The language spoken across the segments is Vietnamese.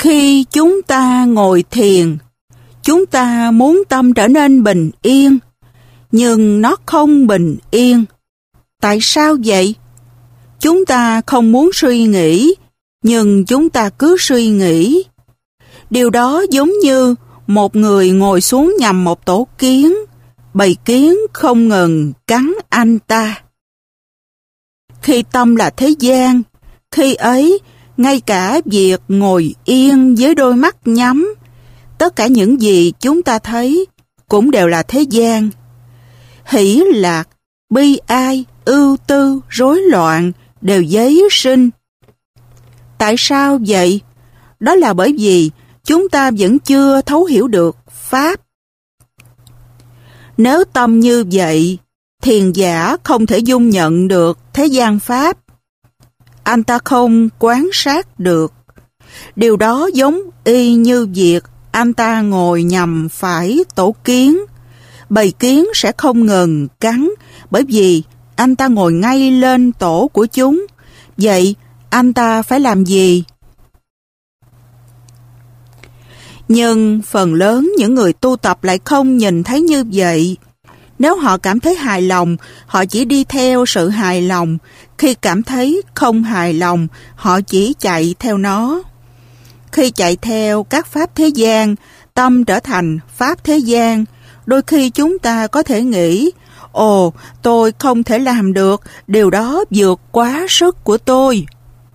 Khi chúng ta ngồi thiền, chúng ta muốn tâm trở nên bình yên, nhưng nó không bình yên. Tại sao vậy? Chúng ta không muốn suy nghĩ, nhưng chúng ta cứ suy nghĩ. Điều đó giống như một người ngồi xuống nhằm một tổ kiến, bầy kiến không ngừng cắn anh ta. Khi tâm là thế gian, khi ấy, ngay cả việc ngồi yên với đôi mắt nhắm, tất cả những gì chúng ta thấy cũng đều là thế gian. Hỷ lạc, bi ai, ưu tư, rối loạn đều giấy sinh. Tại sao vậy? Đó là bởi vì chúng ta vẫn chưa thấu hiểu được Pháp. Nếu tâm như vậy, thiền giả không thể dung nhận được thế gian Pháp. Anh ta không quán sát được. Điều đó giống y như việc anh ta ngồi nhằm phải tổ kiến. Bầy kiến sẽ không ngừng cắn bởi vì anh ta ngồi ngay lên tổ của chúng. Vậy anh ta phải làm gì? Nhưng phần lớn những người tu tập lại không nhìn thấy như vậy. Nếu họ cảm thấy hài lòng, họ chỉ đi theo sự hài lòng. Khi cảm thấy không hài lòng, họ chỉ chạy theo nó. Khi chạy theo các pháp thế gian, tâm trở thành pháp thế gian. Đôi khi chúng ta có thể nghĩ, ồ, tôi không thể làm được, điều đó vượt quá sức của tôi.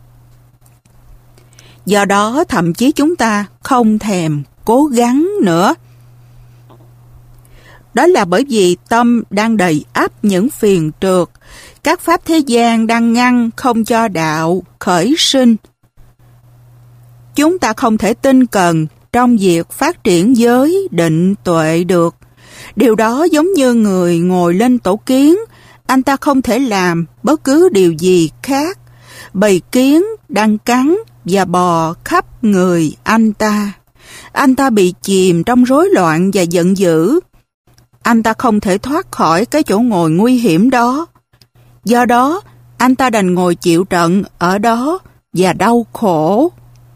Do đó thậm chí chúng ta không thèm cố gắng nữa. Đó là bởi vì tâm đang đầy ắp những phiền trượt, các pháp thế gian đang ngăn không cho đạo khởi sinh. Chúng ta không thể tinh cần trong việc phát triển giới định tuệ được. Điều đó giống như người ngồi lên tổ kiến, anh ta không thể làm bất cứ điều gì khác. Bầy kiến đang cắn và bò khắp người anh ta. Anh ta bị chìm trong rối loạn và giận dữ. Anh ta không thể thoát khỏi cái chỗ ngồi nguy hiểm đó. Do đó, anh ta đành ngồi chịu trận ở đó và đau khổ.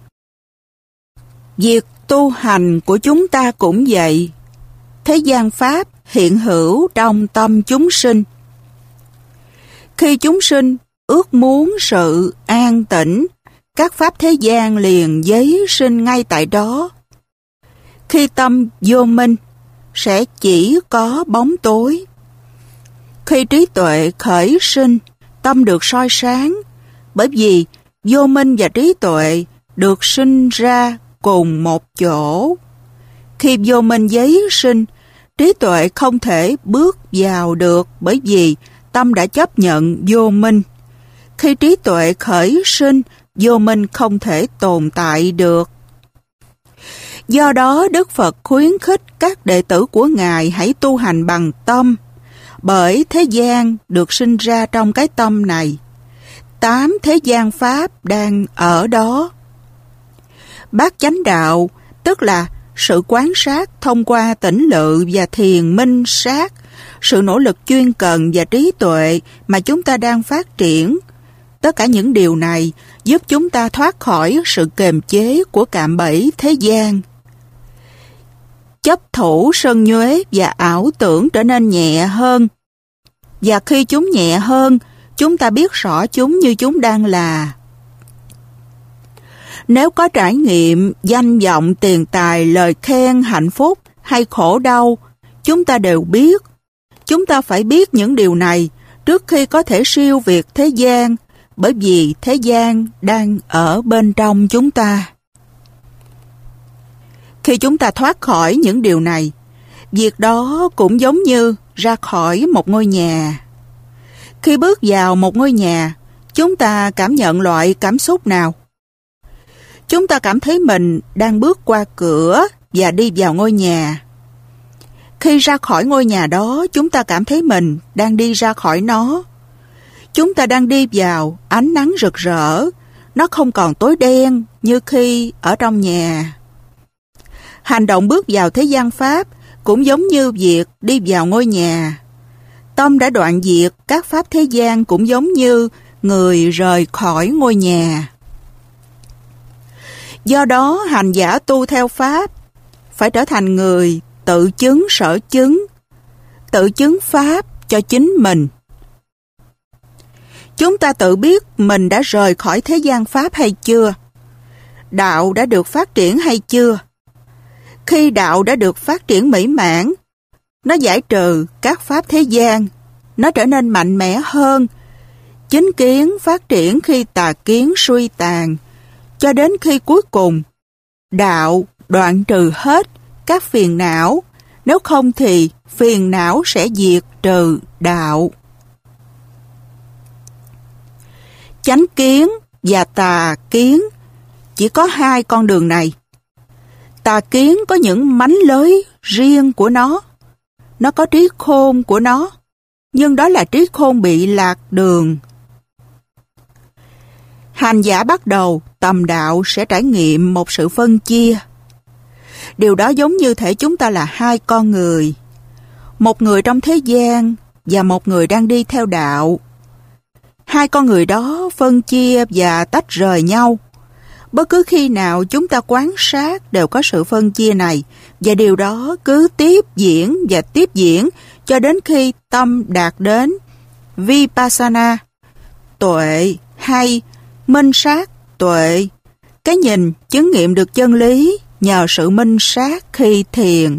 Việc tu hành của chúng ta cũng vậy. Thế gian Pháp hiện hữu trong tâm chúng sinh. Khi chúng sinh ước muốn sự an tĩnh, các pháp thế gian liền giấy sinh ngay tại đó. Khi tâm vô minh, sẽ chỉ có bóng tối. Khi trí tuệ khởi sinh, tâm được soi sáng, bởi vì vô minh và trí tuệ được sinh ra cùng một chỗ. Khi vô minh giấy sinh, trí tuệ không thể bước vào được bởi vì tâm đã chấp nhận vô minh. Khi trí tuệ khởi sinh, vô minh không thể tồn tại được. Do đó, Đức Phật khuyến khích các đệ tử của Ngài hãy tu hành bằng tâm, bởi thế gian được sinh ra trong cái tâm này. 8 thế gian Pháp đang ở đó. Bát chánh đạo, tức là sự quán sát thông qua tỉnh lự và thiền minh sát, sự nỗ lực chuyên cần và trí tuệ mà chúng ta đang phát triển. Tất cả những điều này giúp chúng ta thoát khỏi sự kềm chế của cạm bẫy thế gian. Chấp thủ sân nhuế và ảo tưởng trở nên nhẹ hơn. Và khi chúng nhẹ hơn, chúng ta biết rõ chúng như chúng đang là. Nếu có trải nghiệm danh vọng, tiền tài, lời khen, hạnh phúc hay khổ đau, chúng ta đều biết. Chúng ta phải biết những điều này trước khi có thể siêu việt thế gian, bởi vì thế gian đang ở bên trong chúng ta. Khi chúng ta thoát khỏi những điều này, việc đó cũng giống như ra khỏi một ngôi nhà. Khi bước vào một ngôi nhà, chúng ta cảm nhận loại cảm xúc nào? Chúng ta cảm thấy mình đang bước qua cửa và đi vào ngôi nhà. Khi ra khỏi ngôi nhà đó, chúng ta cảm thấy mình đang đi ra khỏi nó. Chúng ta đang đi vào ánh nắng rực rỡ, nó không còn tối đen như khi ở trong nhà. Hành động bước vào thế gian Pháp cũng giống như việc đi vào ngôi nhà. Tâm đã đoạn diệt các pháp thế gian cũng giống như người rời khỏi ngôi nhà. Do đó, hành giả tu theo Pháp phải trở thành người tự chứng sở chứng, tự chứng Pháp cho chính mình. Chúng ta tự biết mình đã rời khỏi thế gian Pháp hay chưa? Đạo đã được phát triển hay chưa? Khi đạo đã được phát triển mỹ mãn, nó giải trừ các pháp thế gian, nó trở nên mạnh mẽ hơn. Chính kiến phát triển khi tà kiến suy tàn, cho đến khi cuối cùng, đạo đoạn trừ hết các phiền não, nếu không thì phiền não sẽ diệt trừ đạo. Chánh kiến và tà kiến chỉ có hai con đường này. Tà kiến có những mánh lưới riêng của nó có trí khôn của nó, nhưng đó là trí khôn bị lạc đường. Hành giả bắt đầu tầm đạo sẽ trải nghiệm một sự phân chia. Điều đó giống như thể chúng ta là hai con người, một người trong thế gian và một người đang đi theo đạo. Hai con người đó phân chia và tách rời nhau. Bất cứ khi nào chúng ta quan sát đều có sự phân chia này, và điều đó cứ tiếp diễn và tiếp diễn cho đến khi tâm đạt đến Vipassana, tuệ hay minh sát tuệ, cái nhìn chứng nghiệm được chân lý nhờ sự minh sát khi thiền.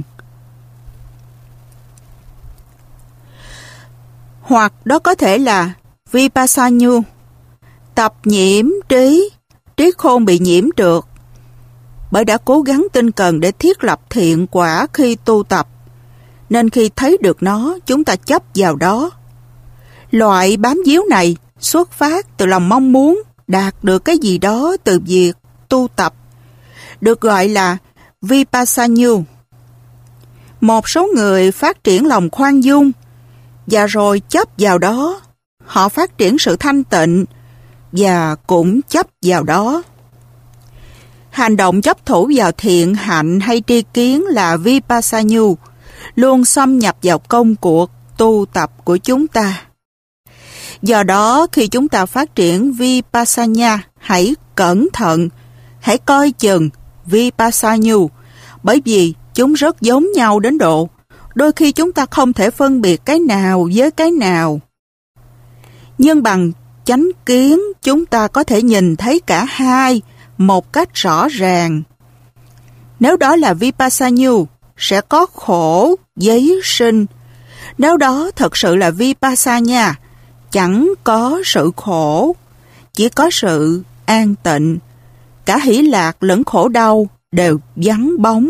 Hoặc đó có thể là Vipassana, tập nhiễm trí, trí khôn bị nhiễm trượt, bởi đã cố gắng tinh cần để thiết lập thiện quả khi tu tập, nên khi thấy được nó, chúng ta chấp vào đó. Loại bám víu này xuất phát từ lòng mong muốn đạt được cái gì đó từ việc tu tập, được gọi là Vipassana. Một số người phát triển lòng khoan dung, và rồi chấp vào đó, họ phát triển sự thanh tịnh, và cũng chấp vào đó. Hành động chấp thủ vào thiện hạnh hay tri kiến là Vipassana, luôn xâm nhập vào công cuộc tu tập của chúng ta. Do đó, khi chúng ta phát triển Vipassana, hãy cẩn thận, hãy coi chừng Vipassana, bởi vì chúng rất giống nhau đến độ đôi khi chúng ta không thể phân biệt cái nào với cái nào. Nhưng bằng chánh kiến, chúng ta có thể nhìn thấy cả hai một cách rõ ràng. Nếu đó là Vipassana, sẽ có khổ giấy sinh. Nếu đó thật sự là Vipassana, chẳng có sự khổ, chỉ có sự an tịnh. Cả hỷ lạc lẫn khổ đau đều vắng bóng.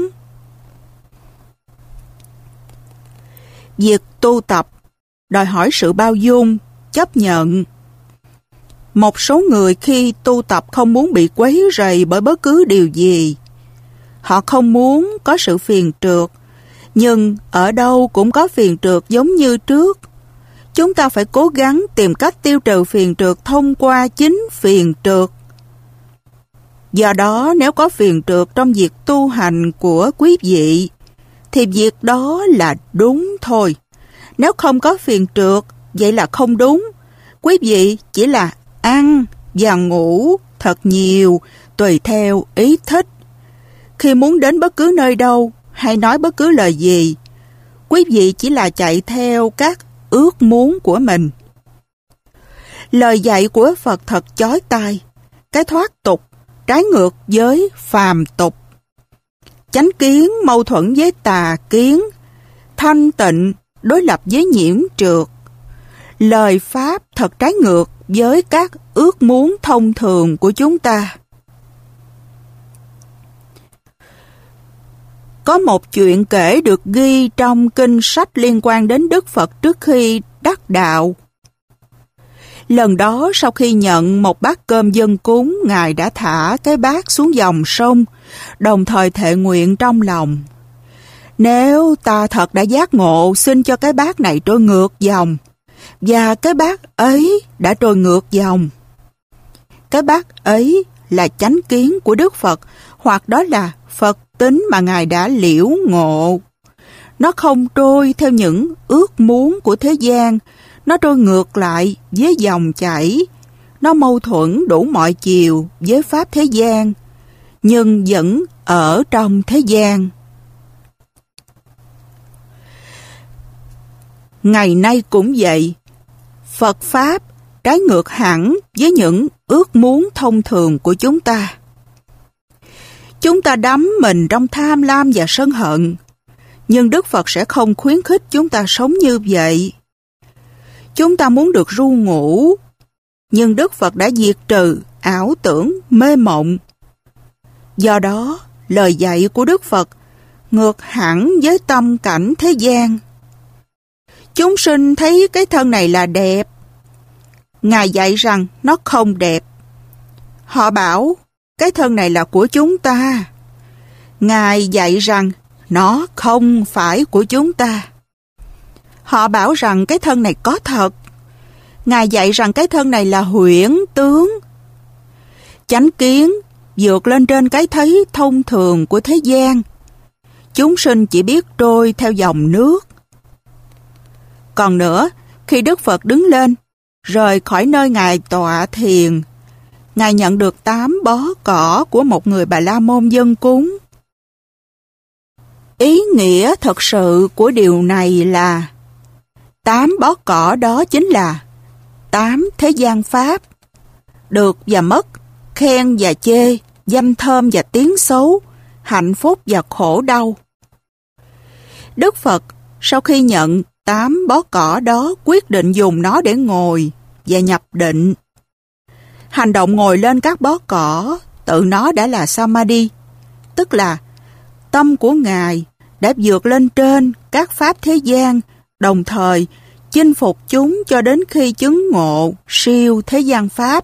Việc tu tập đòi hỏi sự bao dung, chấp nhận. Một số người khi tu tập không muốn bị quấy rầy bởi bất cứ điều gì. Họ không muốn có sự phiền trượt, nhưng ở đâu cũng có phiền trượt giống như trước. Chúng ta phải cố gắng tìm cách tiêu trừ phiền trượt thông qua chính phiền trượt. Do đó, nếu có phiền trượt trong việc tu hành của quý vị, thì việc đó là đúng thôi. Nếu không có phiền trượt, vậy là không đúng. Quý vị chỉ là ăn và ngủ thật nhiều, tùy theo ý thích. Khi muốn đến bất cứ nơi đâu hay nói bất cứ lời gì, quý vị chỉ là chạy theo các ước muốn của mình. Lời dạy của Phật thật chói tai, cái thoát tục trái ngược với phàm tục. Chánh kiến mâu thuẫn với tà kiến, thanh tịnh đối lập với nhiễm trượt. Lời Pháp thật trái ngược với các ước muốn thông thường của chúng ta. Có một chuyện kể được ghi trong kinh sách liên quan đến Đức Phật trước khi đắc đạo. Lần đó, sau khi nhận một bát cơm dâng cúng, Ngài đã thả cái bát xuống dòng sông, đồng thời thệ nguyện trong lòng: nếu ta thật đã giác ngộ, xin cho cái bát này trôi ngược dòng. Và cái bát ấy đã trôi ngược dòng. Cái bát ấy là chánh kiến của Đức Phật, hoặc đó là Phật tính mà Ngài đã liễu ngộ. Nó không trôi theo những ước muốn của thế gian, nó trôi ngược lại với dòng chảy. Nó mâu thuẫn đủ mọi chiều với pháp thế gian. nhưng vẫn ở trong thế gian. Ngày nay cũng vậy, Phật Pháp trái ngược hẳn với những ước muốn thông thường của chúng ta. Chúng ta đắm mình trong tham lam và sân hận, nhưng Đức Phật sẽ không khuyến khích chúng ta sống như vậy. Chúng ta muốn được ru ngủ, nhưng Đức Phật đã diệt trừ ảo tưởng mê mộng. Do đó, lời dạy của Đức Phật ngược hẳn với tâm cảnh thế gian. Chúng sinh thấy cái thân này là đẹp. Ngài dạy rằng nó không đẹp. Họ bảo cái thân này là của chúng ta. Ngài dạy rằng nó không phải của chúng ta. Họ bảo rằng cái thân này có thật. Ngài dạy rằng cái thân này là huyễn tướng. Chánh kiến vượt lên trên cái thấy thông thường của thế gian. Chúng sinh chỉ biết trôi theo dòng nước. Còn nữa, khi Đức Phật đứng lên, rời khỏi nơi Ngài tọa thiền, Ngài nhận được 8 bó cỏ của một người Bà La Môn dâng cúng. Ý nghĩa thật sự của điều này là 8 bó cỏ đó chính là 8 thế gian pháp, được và mất, khen và chê, danh thơm và tiếng xấu, hạnh phúc và khổ đau. Đức Phật sau khi nhận 8 bó cỏ đó quyết định dùng nó để ngồi và nhập định. Hành động ngồi lên các bó cỏ tự nó đã là Samadhi, tức là tâm của Ngài đã vượt lên trên các pháp thế gian, đồng thời chinh phục chúng cho đến khi chứng ngộ siêu thế gian pháp.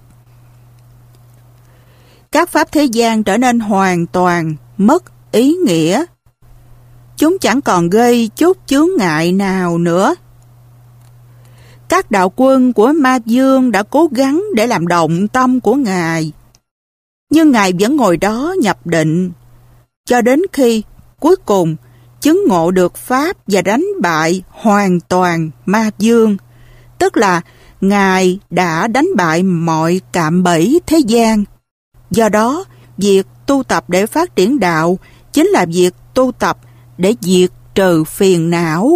Các pháp thế gian trở nên hoàn toàn mất ý nghĩa. Chúng chẳng còn gây chút chướng ngại nào nữa. Các đạo quân của Ma Dương đã cố gắng để làm động tâm của Ngài, nhưng Ngài vẫn ngồi đó nhập định, cho đến khi cuối cùng chứng ngộ được Pháp và đánh bại hoàn toàn Ma Dương, tức là Ngài đã đánh bại mọi cạm bẫy thế gian. Do đó, việc tu tập để phát triển đạo chính là việc tu tập để diệt trừ phiền não.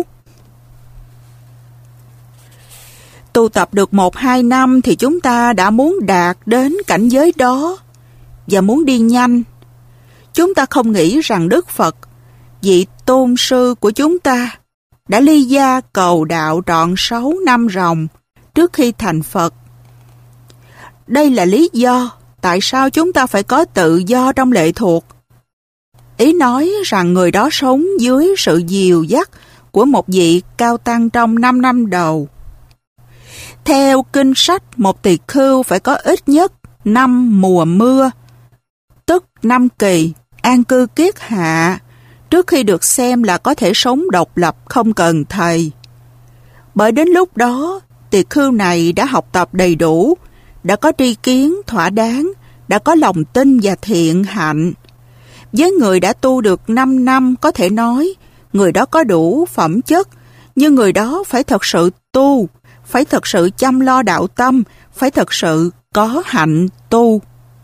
Tu tập được 1-2 năm thì chúng ta đã muốn đạt đến cảnh giới đó và muốn đi nhanh. Chúng ta không nghĩ rằng Đức Phật, vị tôn sư của chúng ta, đã ly gia cầu đạo trọn 6 năm ròng trước khi thành Phật. Đây là lý do tại sao chúng ta phải có tự do trong lệ thuộc. Ý nói rằng người đó sống dưới sự dìu dắt của một vị cao tăng trong 5 năm đầu. Theo kinh sách, một tỳ khưu phải có ít nhất 5 mùa mưa, tức 5 kỳ an cư kiết hạ, trước khi được xem là có thể sống độc lập không cần thầy. Bởi đến lúc đó, tỳ khưu này đã học tập đầy đủ, đã có tri kiến thỏa đáng, đã có lòng tin và thiện hạnh. Với người đã tu được 5 năm có thể nói, người đó có đủ phẩm chất, nhưng người đó phải thật sự tu, phải thật sự chăm lo đạo tâm, phải thật sự có hạnh tu.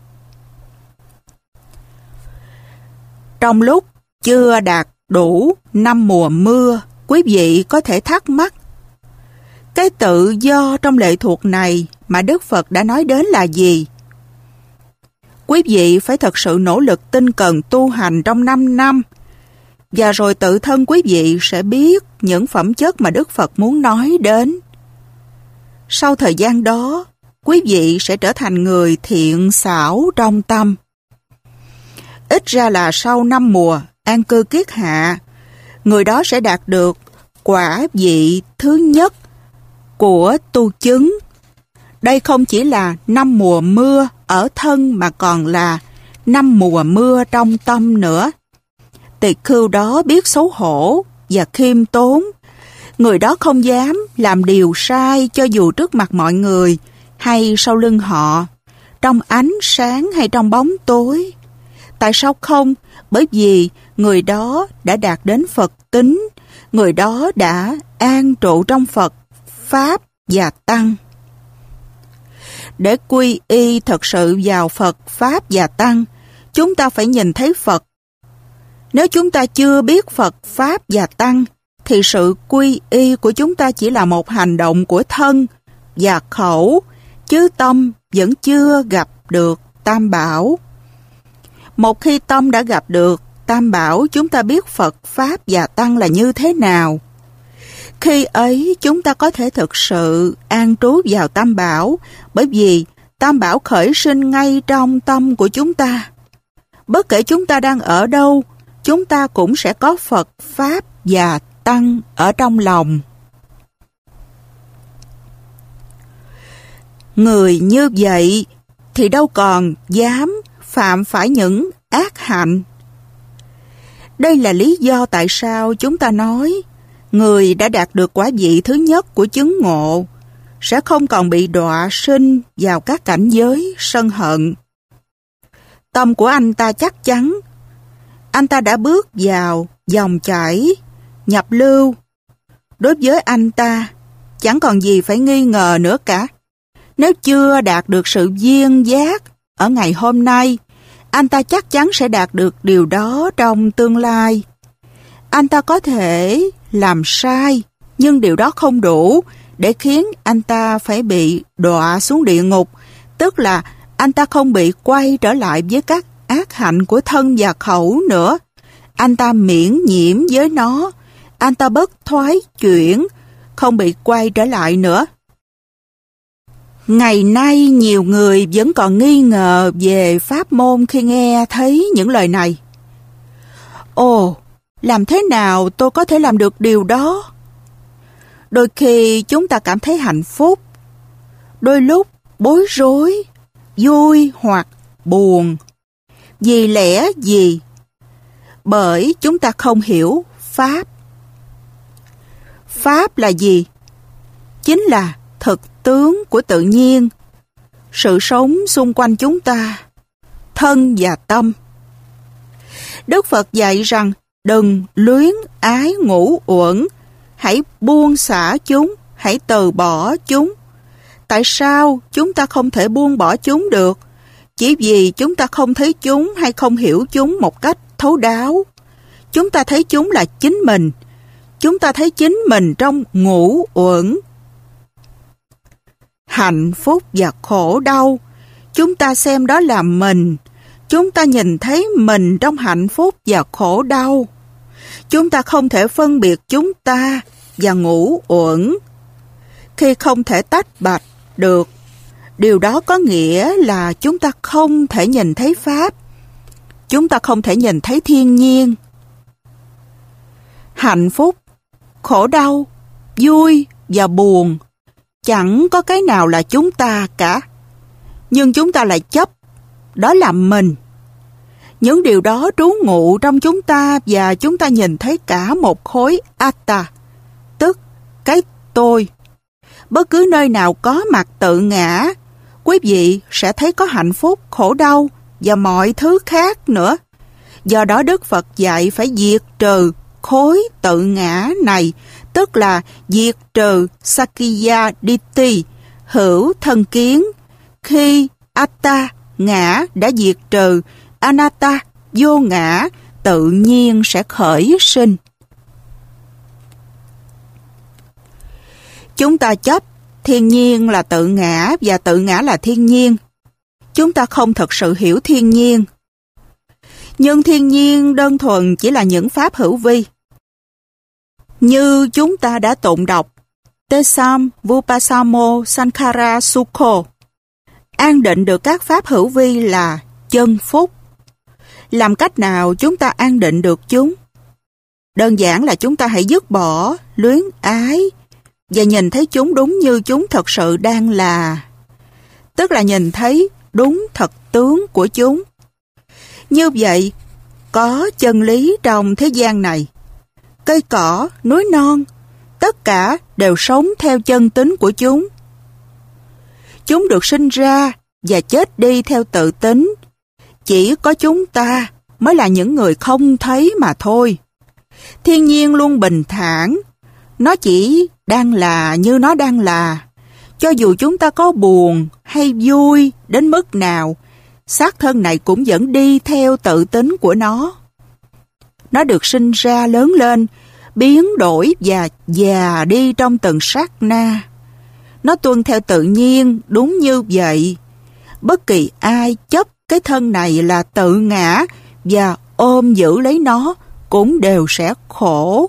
Trong lúc chưa đạt đủ 5 mùa mưa, quý vị có thể thắc mắc, cái tự do trong lệ thuộc này mà Đức Phật đã nói đến là gì? Quý vị phải thật sự nỗ lực tinh cần tu hành trong 5 năm, và rồi tự thân quý vị sẽ biết những phẩm chất mà Đức Phật muốn nói đến. Sau thời gian đó, quý vị sẽ trở thành người thiện xảo trong tâm. Ít ra là sau 5 mùa an cư kiết hạ, người đó sẽ đạt được quả vị thứ nhất của tu chứng. Đây không chỉ là 5 mùa mưa ở thân mà còn là 5 mùa mưa trong tâm nữa. Tỳ khưu đó biết xấu hổ và khiêm tốn. Người đó không dám làm điều sai cho dù trước mặt mọi người hay sau lưng họ, trong ánh sáng hay trong bóng tối. Tại sao không? Bởi vì người đó đã đạt đến Phật tính, người đó đã an trụ trong Phật, Pháp và Tăng. Để quy y thật sự vào Phật, Pháp và Tăng, chúng ta phải nhìn thấy Phật. Nếu chúng ta chưa biết Phật, Pháp và Tăng, thì sự quy y của chúng ta chỉ là một hành động của thân và khẩu, chứ tâm vẫn chưa gặp được Tam Bảo. Một khi tâm đã gặp được Tam Bảo, chúng ta biết Phật, Pháp và Tăng là như thế nào. Khi ấy chúng ta có thể thực sự an trú vào Tam Bảo, bởi vì Tam Bảo khởi sinh ngay trong tâm của chúng ta. Bất kể chúng ta đang ở đâu, chúng ta cũng sẽ có Phật, Pháp và Tăng ở trong lòng. Người như vậy thì đâu còn dám phạm phải những ác hạnh. Đây là lý do tại sao chúng ta nói người đã đạt được quả vị thứ nhất của chứng ngộ sẽ không còn bị đọa sinh vào các cảnh giới sân hận. Tâm của anh ta chắc chắn, anh ta đã bước vào dòng chảy nhập lưu. Đối với anh ta, chẳng còn gì phải nghi ngờ nữa cả. Nếu chưa đạt được sự viên giác ở ngày hôm nay, anh ta chắc chắn sẽ đạt được điều đó trong tương lai. Anh ta có thể làm sai, nhưng điều đó không đủ để khiến anh ta phải bị đọa xuống địa ngục, tức là anh ta không bị quay trở lại với các ác hạnh của thân và khẩu nữa. Anh ta miễn nhiễm với nó, anh ta bất thoái chuyển, không bị quay trở lại nữa. Ngày nay nhiều người vẫn còn nghi ngờ về pháp môn khi nghe thấy những lời này. Ồ, làm thế nào tôi có thể làm được điều đó? Đôi khi chúng ta cảm thấy hạnh phúc, đôi lúc bối rối, vui hoặc buồn. Vì lẽ gì? Bởi chúng ta không hiểu Pháp. Pháp là gì? Chính là thực tướng của tự nhiên, sự sống xung quanh chúng ta, thân và tâm. Đức Phật dạy rằng đừng luyến ái ngũ uẩn, hãy buông xả chúng, hãy từ bỏ chúng. Tại sao chúng ta không thể buông bỏ chúng được? Chỉ vì chúng ta không thấy chúng hay không hiểu chúng một cách thấu đáo. Chúng ta thấy chúng là chính mình. Chúng ta thấy chính mình trong ngũ uẩn. Hạnh phúc và khổ đau, chúng ta xem đó là mình. Chúng ta nhìn thấy mình trong hạnh phúc và khổ đau. Chúng ta không thể phân biệt chúng ta và ngũ uẩn. Khi không thể tách bạch được, điều đó có nghĩa là chúng ta không thể nhìn thấy Pháp. Chúng ta không thể nhìn thấy thiên nhiên. Hạnh phúc, khổ đau, vui và buồn, chẳng có cái nào là chúng ta cả. Nhưng chúng ta lại chấp, đó là mình. Những điều đó trú ngụ trong chúng ta và chúng ta nhìn thấy cả một khối Atta, tức cái tôi. Bất cứ nơi nào có mặt tự ngã, quý vị sẽ thấy có hạnh phúc, khổ đau và mọi thứ khác nữa. Do đó Đức Phật dạy phải diệt trừ khối tự ngã này, tức là diệt trừ Sakya Ditti, hữu thân kiến. Khi Atta, ngã đã diệt trừ, Anatta, vô ngã, tự nhiên sẽ khởi sinh. Chúng ta chấp thiên nhiên là tự ngã và tự ngã là thiên nhiên. Chúng ta không thực sự hiểu thiên nhiên. Nhưng thiên nhiên đơn thuần chỉ là những pháp hữu vi. Như chúng ta đã tụng đọc Tesam Vupasamo Sankhara Sukho, an định được các pháp hữu vi là chân phúc. Làm cách nào chúng ta an định được chúng? Đơn giản là chúng ta hãy dứt bỏ luyến ái và nhìn thấy chúng đúng như chúng thật sự đang là, tức là nhìn thấy đúng thật tướng của chúng. Như vậy, có chân lý trong thế gian này. Cây cỏ, núi non, tất cả đều sống theo chân tính của chúng. Chúng được sinh ra và chết đi theo tự tính. Chỉ có chúng ta mới là những người không thấy mà thôi. Thiên nhiên luôn bình thản. Nó chỉ đang là như nó đang là. Cho dù chúng ta có buồn hay vui đến mức nào, xác thân này cũng vẫn đi theo tự tính của nó. Nó được sinh ra lớn lên, biến đổi và già đi trong từng sát na. Nó tuân theo tự nhiên đúng như vậy. Bất kỳ ai chấp cái thân này là tự ngã và ôm giữ lấy nó cũng đều sẽ khổ.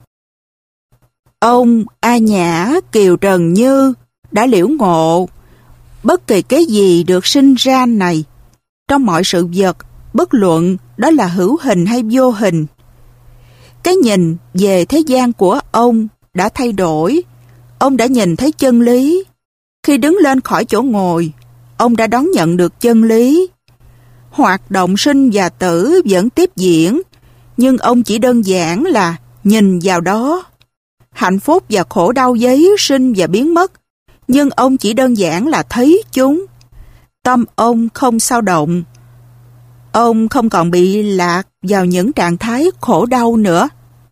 Ông A Nhã Kiều Trần Như đã liễu ngộ, bất kỳ cái gì được sinh ra này, trong mọi sự vật, bất luận đó là hữu hình hay vô hình. Cái nhìn về thế gian của ông đã thay đổi. Ông đã nhìn thấy chân lý. Khi đứng lên khỏi chỗ ngồi, ông đã đón nhận được chân lý. Hoạt động sinh và tử vẫn tiếp diễn, nhưng ông chỉ đơn giản là nhìn vào đó. Hạnh phúc và khổ đau giấy sinh và biến mất, nhưng ông chỉ đơn giản là thấy chúng. Tâm ông không xao động. Ông không còn bị lạc vào những trạng thái khổ đau nữa.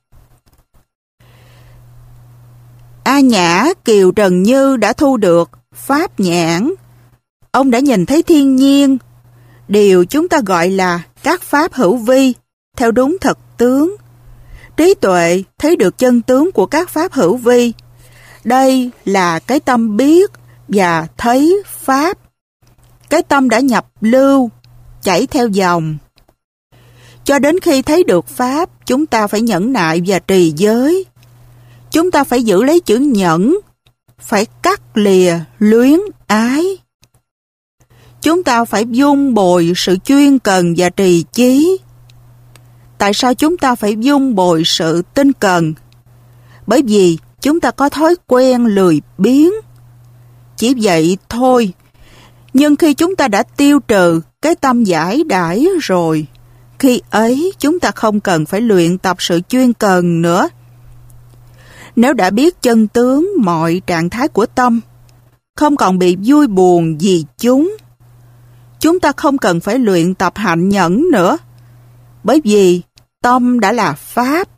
A Nhã Kiều Trần Như đã thu được pháp nhãn. Ông đã nhìn thấy thiên nhiên, điều chúng ta gọi là các pháp hữu vi, theo đúng thật tướng. Trí tuệ thấy được chân tướng của các pháp hữu vi. Đây là cái tâm biết và thấy pháp. Cái tâm đã nhập lưu, chảy theo dòng. Cho đến khi thấy được pháp, chúng ta phải nhẫn nại và trì giới. Chúng ta phải giữ lấy chữ nhẫn, phải cắt lìa luyến ái. Chúng ta phải vun bồi sự chuyên cần và trì chí. Tại sao chúng ta phải vun bồi sự tinh cần? Bởi vì chúng ta có thói quen lười biếng. Chỉ vậy thôi. Nhưng khi chúng ta đã tiêu trừ cái tâm giải đãi rồi, khi ấy chúng ta không cần phải luyện tập sự chuyên cần nữa. Nếu đã biết chân tướng mọi trạng thái của tâm, không còn bị vui buồn vì chúng ta không cần phải luyện tập hạnh nhẫn nữa, bởi vì tâm đã là pháp.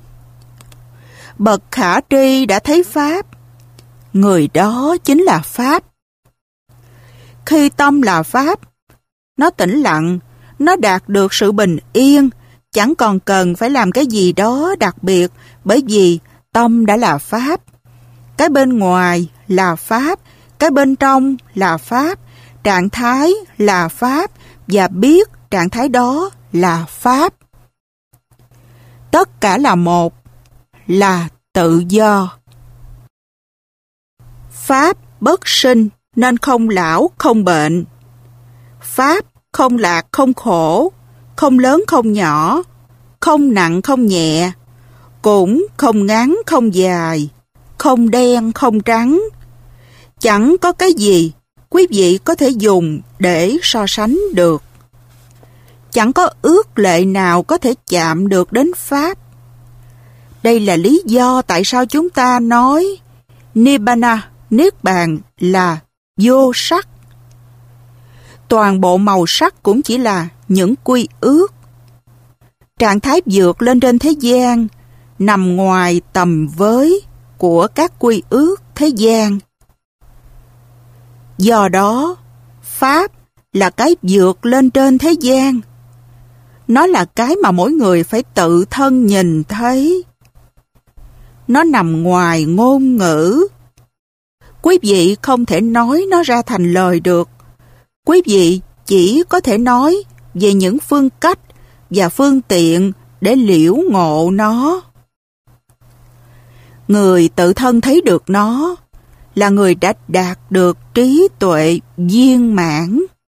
Bậc khả tri đã thấy pháp, người đó chính là pháp. Khi tâm là pháp, nó tĩnh lặng, nó đạt được sự bình yên, chẳng còn cần phải làm cái gì đó đặc biệt, bởi vì tâm đã là pháp. Cái bên ngoài là pháp, cái bên trong là pháp, trạng thái là pháp và biết trạng thái đó là pháp. Tất cả là một, là tự do. Pháp bất sinh nên không lão không bệnh. Pháp không lạc không khổ, không lớn không nhỏ, không nặng không nhẹ, cũng không ngắn không dài, không đen không trắng. Chẳng có cái gì quý vị có thể dùng để so sánh được. Chẳng có ước lệ nào có thể chạm được đến Pháp. Đây là lý do tại sao chúng ta nói Nibbana, Niết Bàn là vô sắc. Toàn bộ màu sắc cũng chỉ là những quy ước. Trạng thái vượt lên trên thế gian nằm ngoài tầm với của các quy ước thế gian. Do đó, Pháp là cái vượt lên trên thế gian. Nó là cái mà mỗi người phải tự thân nhìn thấy. Nó nằm ngoài ngôn ngữ. Quý vị không thể nói nó ra thành lời được. Quý vị chỉ có thể nói về những phương cách và phương tiện để liễu ngộ nó. Người tự thân thấy được nó là người đã đạt được trí tuệ viên mãn.